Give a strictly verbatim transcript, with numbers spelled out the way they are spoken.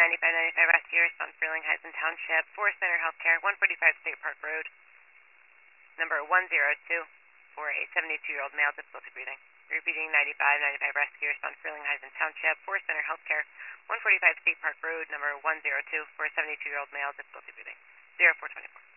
ninety-five ninety-five Rescue, respond Frelinghuysen Township, Forest Center Healthcare, one forty-five State Park Road, number one zero two, for a seventy-two-year-old male, difficulty breathing. Repeating ninety-five ninety-five Rescue, respond Frelinghuysen Township, Forest Center Healthcare, one forty-five State Park Road, number one zero two, for a seventy-two-year-old male, difficulty breathing. zero four twenty-four.